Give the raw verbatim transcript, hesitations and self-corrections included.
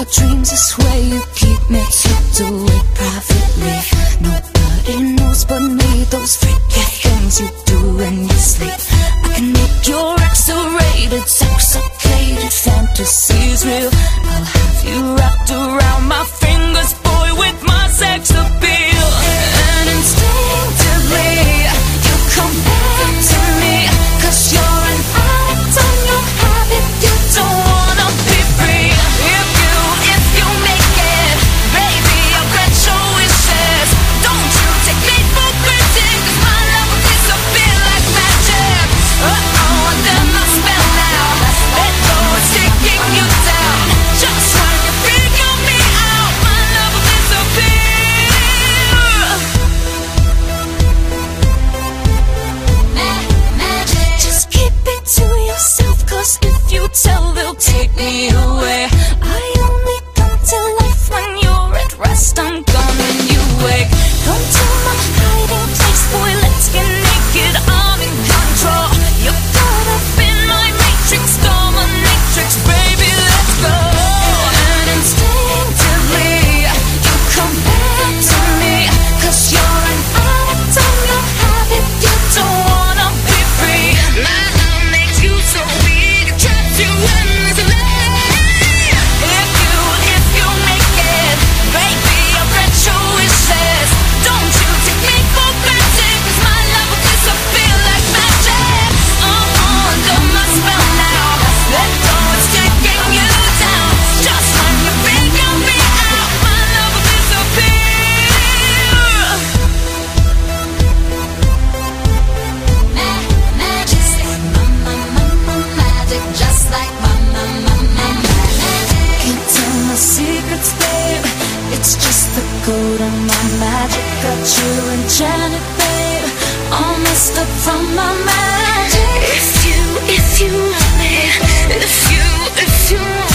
our dreams, I swear you keep me tucked away privately. Nobody knows but me, those freaky things you do when you sleep. I can make your X-rated, sex-occated fantasies real. I'll have you wrapped around my fingers, boy, with my sex appeal. And instinctively you come back to me, 'cause you're an addict on your habit. You don't wanna be free. If you, if you make it, baby, I'll grant your wishes. Don't you take me for granted, 'cause my love will disappear like magic. Uh-oh, under my spell now. Let go, it's taking you down. Just when you figure me out, my love will disappear. Magic. Just keep it to yourself, 'cause if you tell, they'll take me away. I only come to life when you're at rest. I'm gone when you wake. Come to my hiding place, boy, let's get naked. I'm in control. You're caught up in my matrix, dominatrix, baby, let's go. And instinctively you come back to me, 'cause you're an addict on your habit. You don't wanna be free. My love makes you so weak, traps you endlessly. If you, if you make it, baby, I'll grant your wishes. Don't you take me for granted, 'cause my love will disappear like magic. I'm under my spell now. Let go, it's taking you down. Just when you figure me out, my love will disappear. Magic, magic, just like my, my, my, my magic. Can't tell my secrets, babe. It's just the code of my magic. Got you enchanted, babe. All messed up from my magic. If you, if you want me, if you, if you want